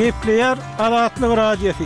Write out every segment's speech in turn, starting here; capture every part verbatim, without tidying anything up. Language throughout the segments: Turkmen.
Kepler Azatlyk Radiosu.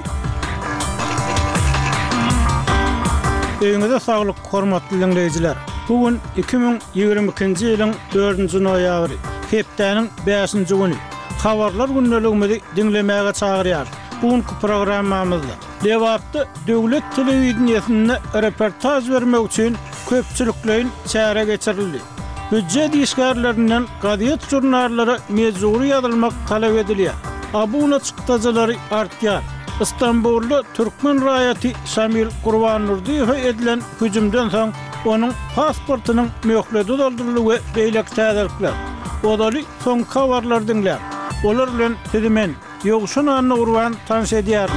Öňüňizde saglyk, hormatly dinleyijiler. Bugün iki bin ýygrimi ikinji ýylyň dördünji noýabry, hepdeniň beşinji güni. Habarlar günneligimizi dinlemäge çagyrýar. Bugünkü programmamyzda Lewapda döwlet telewizionyna reportaj bermek üçin köpçüliklerin çäre geçirildi. Büdjet işgärlerinden gaziet jurnallara mezuri ýazylmak talap edilýär. Abuna çykdajylary artýar. İstanbul'da Türkmen raýaty Şamil Gurbanurdiýewe edilen hüjümden soň onuň pasportynyň möhleri doldurulyp beýlek täzelikler. Odaly soň habarlar dinlär. Olar bilen sizimen Ýogşun anna urwan tanış edýär.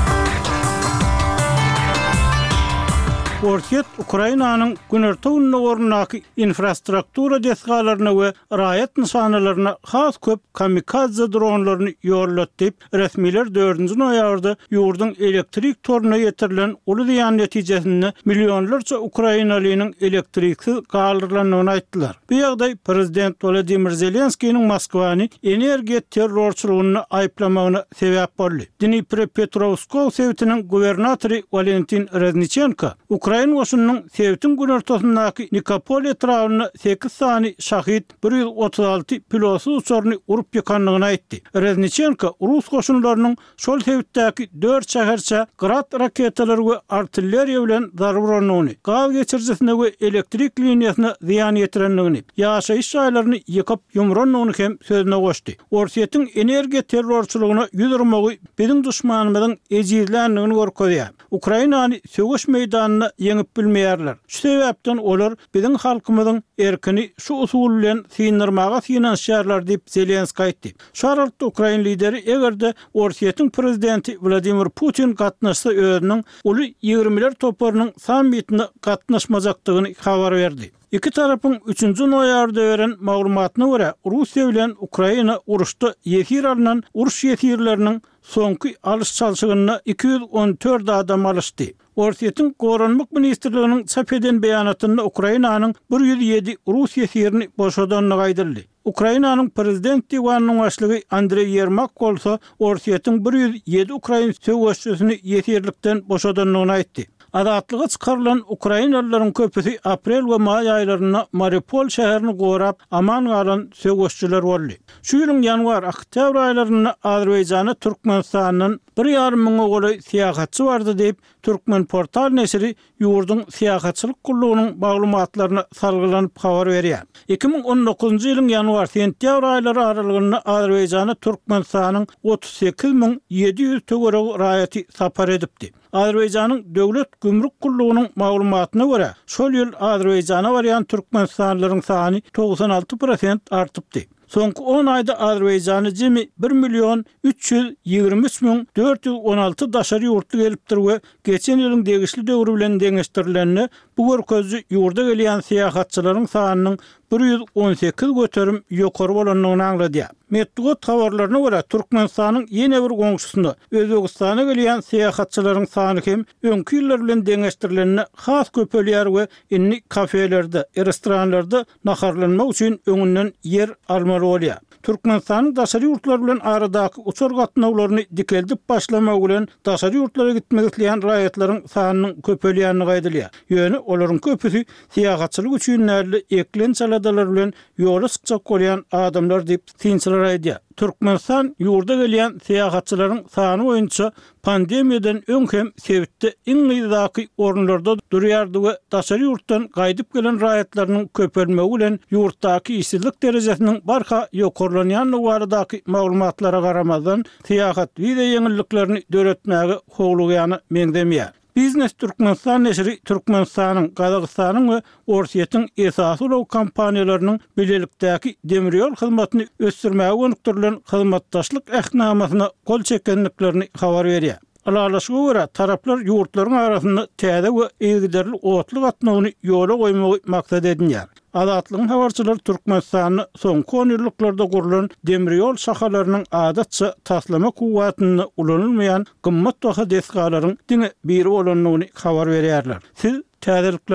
Ortiýet Ukrainanyň günertewünde ornaky infrastruktura desgalaryna we raýat nişanalaryna has köp kamikaze dronlaryny ýollatdyp, resmiler dördünji noýabrda ýurdun elektrik toruna ýetirilen uly ýan netijesinde millionlarça Ukrainalynyň elektriksiz galdyrylanyny aýtdylar. Bu ýagdaý prezident Volodymyr Zelenskiýiň Moskwany energiýa terrorçylygyny aýplamagyna sebäp boldy. Dnipropetrovsk sewtiniň gubernatory Valentin Reznichenko Ukraina goşunynyň Sevtin günertosundaky Nikopol etrawyna sekiz sany şahit bir ýüz otuz alty pilotsuz uçaryny urup ýykanlygyny aýtdy. Reznichenko Rus goşunlarynyň şol Sevtdäki dört şäherçe Grad raketalary we artilleriýa bilen darbyranlygyny, gaw geçirjesine we elektrik liniýasyna ziýan ýetirenligini, ýaşaýyş ýaýlaryny ýykyp ýumranlygyny hem sözüne goşdy. Ortiýetiň energiýa terrorçylygyna ýüzürmegi biziň duşmanymyzyň ejizlänligini görkezýär. Ukrainany söwüş meýdanyna yeňip bilmeýärler. Şu sebäpden olar biziň halkymyzyň erkini şu usul bilen synyrmaga synanşýarlar diýip Zelenskiy aýtdy. Şu aralykda Ukraina lideri egerde Ortiýetiň prezidenti Vladimir Putin gatnaşsa özüniň uly ýigrimeler toparynyň sammitine gatnaşmajakdygyny habar berdi. İki tarapyň üçünji noýabrda beren maglumatyna görä, Russiýa bilen Ukraina uruşda ýesir alynan uruş ýesirleriniň soňky alış çalşygyna iki ýüz on dört adam alışdy. Ortiýetiň Goranlyk ministrliginiň çap eden beýanatynda Ukrainanyň bir ýüz ýedi Rus ýesirini boşadanyny gaýdyrdy. Ukrainanyň prezident diwanynyň başlygy Andrey Yermak bolsa Ortiýetiň bir ýüz ýedi Ukraina söwüşçüsini ýesirlikden boşadanyny aýtdy. Azatlyga çykarylan Ukrainalylaryň köpüsi aprel we may aýlaryna Mariupol şäherini gorap aman galan söwüşçüler boldy. Şu ýylyň ýanwar oktyabr aýlaryna Azerbaýjana Türkmenistanyň bir ýarym miňe goly syýahatçy bardy diýip Türkmen portal nesri ýurdun syýahatçylyk gullugynyň maglumatlaryna salgylanyp habar berýär. iki bin on dokuzunji ýylyň ýanwar sentyabr aýlary aralygyna Azerbaýjana Türkmenistanyň otuz sekiz miň ýedi ýüz töwereg raýaty sapar edipdi. Azerbaýjanyň döwlet gümrük gullugynyň maglumatyna görä, şol ýyl Azerbaýjana barýan türkmenistanylaryň sany doksan alty prosent artypdy. Soňky on aýda Azerbaýjany jemi bir million üç ýüz ýygrimi üç miň dört ýüz on alty daşary ýurtly gelipdir we geçen ýylyň degişli döwri bilen deňeşdirilenini bu görkezji ýurda gelýän syýahatçylaryň sanynyň bir ýüz on sekiz göterim ýokary bolanyny aňladýar. Medeniýet habarlaryna görä Türkmenistanyň ýene bir goňşusynda Özbegistana gelýän syýahatçylaryň sany hem öňki ýyllar bilen deňeşdirilenini has köpelýär we inni kafelerde, restoranlarda naharlanmak üçin öňünden ýer almaly bolýar. Türkmenistanyň daşary ýurtlar bilen aradaky uçar gatnawlaryny dikeldip başlamak bilen daşary ýurtlara gitmek isleýän raýatlaryň sanynyň köpelýänini gaýdylýar. Ýöne olaryň köpüsi syýahatçylyk üçin näli eklen çaladalar bilen ýola çykjak bolýan adamlar diýip synçylar aýdýar. Türkmenistan ýurda gelýän syýahatçylaryň sany boýunça pandemiýadan öň hem Sevitde iň ýyzaki orunlarda durýardy we daşary ýurtdan gaýdyp gelen raýatlarynyň köpelmegi bilen ýurtdaky işsizlik derejesiniň barha ýokarlanýan baradaky maglumatlara garamazdan syýahat we ýeňilliklerini döretmäge howlugýany meňdemýär. Biznes Türkmenistan nesri Türkmenistanyň, Gazagystanyň we Ortiýetiň esasy ulaw kompaniýalarynyň bilelikdäki demirýol hyzmatyny ösdürmäge gönükdirilen hyzmatdaşlyk ähnamasyna gol çekenliklerini habar berýär. Alalaşyga görä taraplar ýurtlaryň arasynda täze we egiderli otly gatnawyny ýola goýmagy maksat edinýär. Azatlygyň habarçylary Türkmenistanyň soňky on ýyllarda gurulan demirýol şahalarynyň adatça taslama kuwwatyny ulanylmaýan gymmat baha desgalaryň diňe biri bolanyny habar berýärler. Siz täzelikler